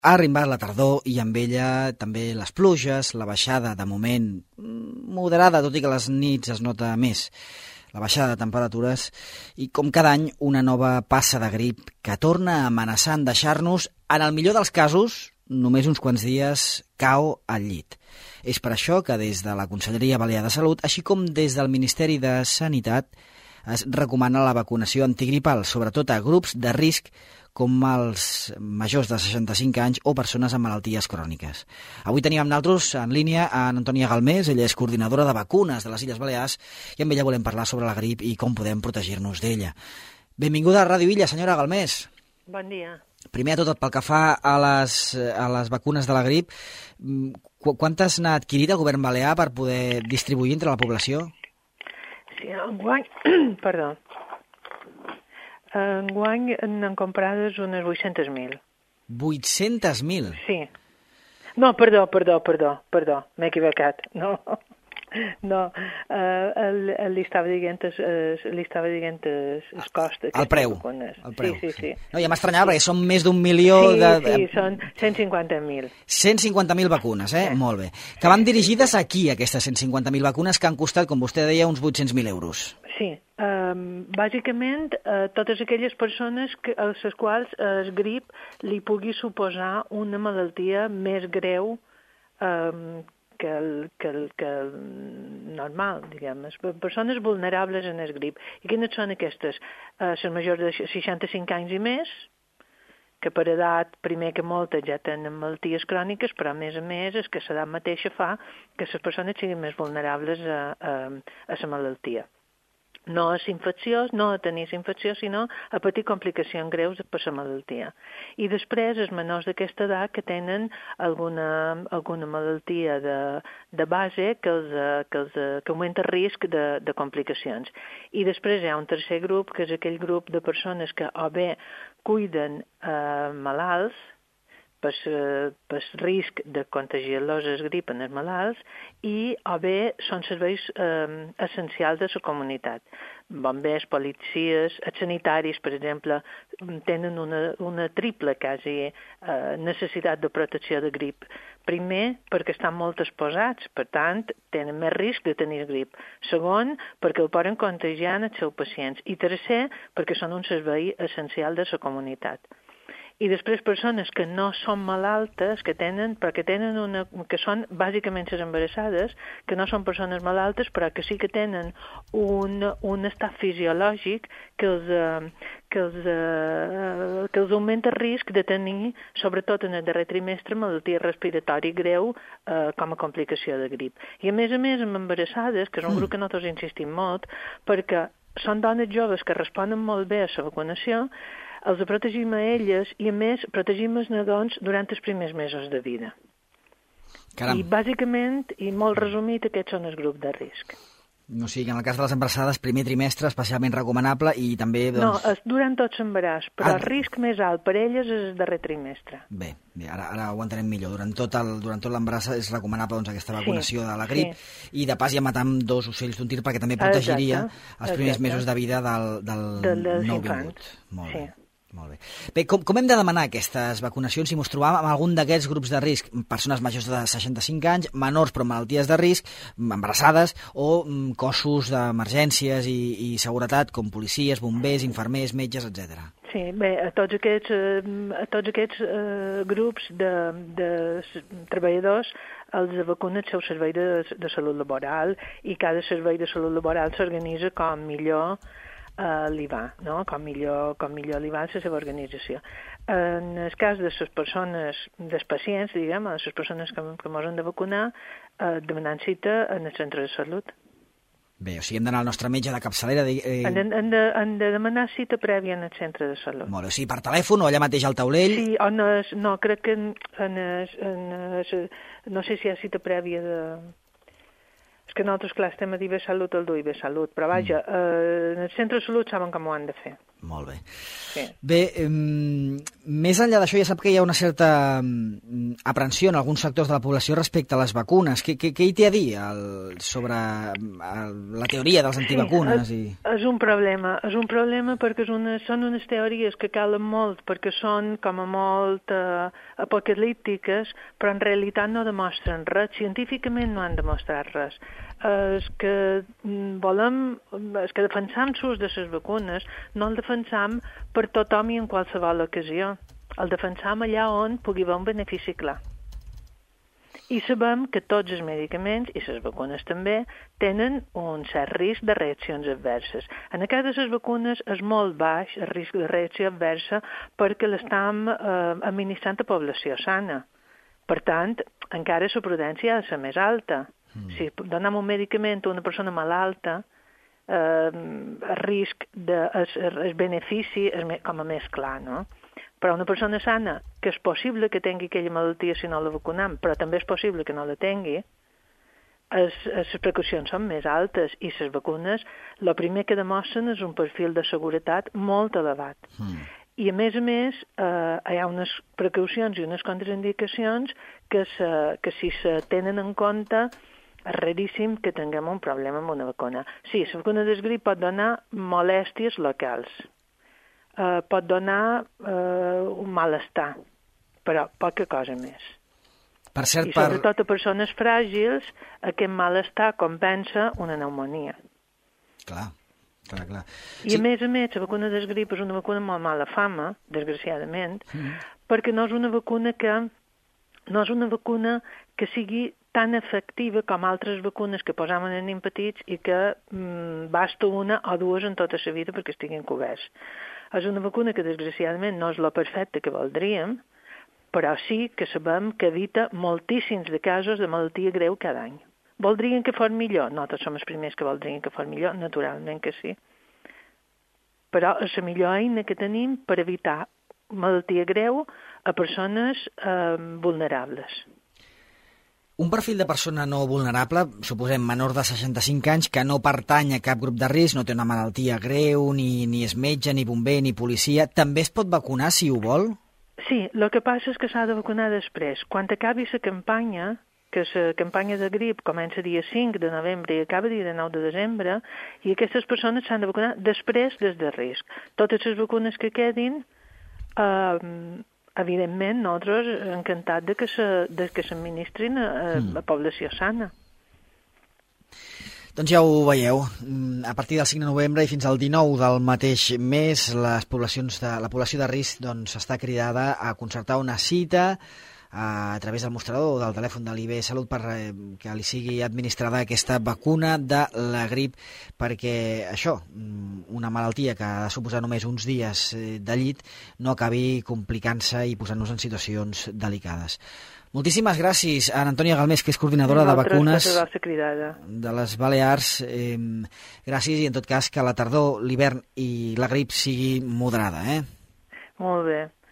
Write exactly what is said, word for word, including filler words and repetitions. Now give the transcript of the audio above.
Ha arribat la tardor i amb ella també les pluges, la baixada, de moment, moderada, tot i que les nits es nota més, la baixada de temperatures i, com cada any, una nova passa de grip que torna a amenaçar en deixar-nos, en el millor dels casos, només uns quants dies cau al llit. És per això que des de la Conselleria Balear de Salut, així com des del Ministeri de Sanitat, es recomana la vacunació antigripal, sobretot a grups de risc com els majors de seixanta-cinc anys o persones amb malalties cròniques. Avui tenim amb nosaltres en línia a Antònia Galmés, ella és coordinadora de vacunes de les Illes Balears i amb ella volem parlar sobre la grip i com podem protegir-nos d'ella. Benvinguda a Ràdio Illa, senyora Galmés. Bon dia. Primer de tot, pel que fa a les, a les vacunes de la grip, quantes n'ha adquirit el govern balear per poder distribuir entre la població? Sí, enguany, perdó, enguany n'han comprades unes vuit-centes mil. vuit-centes mil? Sí. No, perdó, perdó, perdó, perdó, m'he equivocat, no. No, uh, li estava dient li estava dient el cost el preu, el preu. Sí, sí, sí. No, ja m'estranyava perquè són més d'un milió sí, de... Sí, són cent cinquanta mil. cent cinquanta mil vacunes, eh? Sí. Molt bé. Que van dirigides aquí, aquestes cent cinquanta mil vacunes, que han costat, com vostè deia, uns vuit-cents mil euros. Sí, um, bàsicament uh, totes aquelles persones que, a les quals el grip li pugui suposar una malaltia més greu um, que el, que, el, que el normal, diguem, persones vulnerables en el grip. I quines són aquestes? Uh, les majors de seixanta-cinc anys i més, que per edat, primer que moltes ja tenen malalties cròniques, però a més a més és que l'edat mateixa fa que les persones siguin més vulnerables a, a, a la malaltia. No és infecciós, no a tenir infecció, sinó a patir complicacions greus per la malaltia. I després els menors d'aquesta edat que tenen alguna, alguna malaltia de, de base que, els, que, els, que augmenta el risc de, de complicacions. I després hi ha un tercer grup, que és aquell grup de persones que o bé cuiden eh, malalts, per el risc de contagiar-los el grip en els malalts i o bé són serveis eh, essencials de la comunitat. Bombers, policies, els sanitaris, per exemple, tenen una, una triple quasi eh, necessitat de protecció de grip. Primer, perquè estan molt exposats, per tant, tenen més risc de tenir grip. Segon, perquè el poden contagiar als seus pacients. I tercer, perquè són un servei essencial de la comunitat. I després persones que no són malaltes, que tenen, però que tenen una, que són bàsicament les embarassades, que no són persones malaltes, però que sí que tenen un, un estat fisiològic que els, que, els, que els augmenta el risc de tenir, sobretot en el darrer trimestre, malaltia respiratori greu eh, com a complicació de grip. I a més a més, amb embarassades, que és un grup que nosaltres insistim molt, perquè són dones joves que responen molt bé a la vacunació, els protegim a elles i, a més, protegim els nadons durant els primers mesos de vida. Caram. I, bàsicament, i molt resumit, aquests són els grups de risc. No, o sigui, en el cas de les embarassades, primer trimestre especialment recomanable i també... Doncs... No, és durant tot l'embaràs, però ah. el risc més alt per elles és el darrer trimestre. Bé, bé ara, ara ho entenem millor. Durant tot el, durant tot l'embaràs és recomanable doncs, aquesta vacunació sí, de la grip sí. I de pas ja matar amb dos ocells d'un tir perquè també protegiria exacte, els primers exacte. mesos de vida del, del, del nou vingut. Molt bé. Sí. Molt bé. Bé, com, com hem de demanar aquestes vacunacions si ens trobam amb algun d'aquests grups de risc? Persones majors de seixanta-cinc anys, menors però malalties de risc, embarassades o mm, cossos d'emergències i, i seguretat com policies, bombers, infermers, metges, etcètera. Sí, bé, a tots aquests, a tots aquests uh, grups de, de treballadors els vacuna el seu servei de, de salut laboral i cada servei de salut laboral s'organitza com millor Uh, li va, no? com, millor, com millor li va a la seva organització. En el cas de les persones, dels pacients, diguem, les persones que, que ens han de vacunar, uh, demanant cita en el centre de salut. Bé, o sigui, hem d'anar al nostre metge de capçalera... De, eh... Han, de, han, de, han de demanar cita prèvia en el centre de salut. Molt bé, o sigui, per telèfon o allà mateix al taulell? Sí, o no, no crec que en, en, en, en, no sé si hi ha cita prèvia de... És que nosaltres, clar, estem a dir bé salut, el dur i bé salut, però vaja, mm. eh, en el centre de salut saben com ho han de fer. Molt bé. Sí. Bé, eh, més enllà d'això, ja sap que hi ha una certa eh, aprensió en alguns sectors de la població respecte a les vacunes. Què, què, què hi té a dir el, sobre el, la teoria dels antivacunes? Sí, és, i... és un problema. És un problema perquè és una, són unes teories que calen molt, perquè són com a molt eh, apocalíptiques, però en realitat no demostren res. Científicament no han demostrat res. És que volem, és que defensam l'ús de les vacunes, no el defensam per tothom i en qualsevol ocasió. El defensam allà on pugui haver un benefici clar. I sabem que tots els medicaments, i les vacunes també, tenen un cert risc de reaccions adverses. En el cas de les vacunes és molt baix el risc de reacció adversa perquè l'estam eh, administrant a població sana. Per tant, encara la prudència ha de ser més alta. Mm. Si donem un medicament a una persona malalta, eh, el risc, de, el, el benefici és com a més clar, no? Però una persona sana, que és possible que tingui aquella malaltia si no la vacunam, però també és possible que no la tingui, les precaucions són més altes i les vacunes, el primer que demostren és un perfil de seguretat molt elevat. Mm. I, a més a més, eh, hi ha unes precaucions i unes contraindicacions que, se, que si se tenen en compte, és raríssim que tinguem un problema amb una vacuna. Sí, la vacuna del grip pot donar molèsties locals, eh, pot donar eh, un malestar, però poca cosa més. Per cert, I sobretot per... a persones fràgils, aquest malestar compensa una pneumonia. Clar. Clar, clar. I sí. a més a més, la vacuna del grip és una vacuna amb molt mala fama, desgraciadament, mm. perquè no és una vacuna que no és una vacuna que sigui tan efectiva com altres vacunes que posaven en nens petits i que mm, basta una o dues en tota la vida perquè estiguin coberts. És una vacuna que desgraciadament no és la perfecta que voldríem, però sí que sabem que evita moltíssims de casos de malaltia greu cada any. Voldrien que fos millor? No, tots som els primers que voldrien que fos millor, naturalment que sí. Però és la millor eina que tenim per evitar malaltia greu a persones eh, vulnerables. Un perfil de persona no vulnerable, suposem menor de seixanta-cinc anys, que no pertany a cap grup de risc, no té una malaltia greu, ni, ni és metge, ni bomber, ni policia, també es pot vacunar si ho vol? Sí, el que passa és que s'ha de vacunar després. Quan acabi la campanya, que la campanya de grip comença dia cinc de novembre i acaba dia nou de desembre, i aquestes persones s'han de vacunar després des de risc. Totes les vacunes que quedin, eh, evidentment, nosaltres encantats de que se, de que s'administrin a, a, a població sana. Doncs ja ho veieu, a partir del cinc de novembre i fins al dinou del mateix mes, les poblacions de, la població de risc doncs, està cridada a concertar una cita a través del mostrador o del telèfon de l'I B Salut per eh, que li sigui administrada aquesta vacuna de la grip, perquè això, una malaltia que ha de suposar només uns dies de llit, no acabi complicant-se i posant-nos en situacions delicades. Moltíssimes gràcies a Antònia Galmés, que és coordinadora de vacunes de les Balears. Eh, gràcies i, en tot cas, que la tardor, l'hivern i la grip sigui moderada. Eh? Molt bé.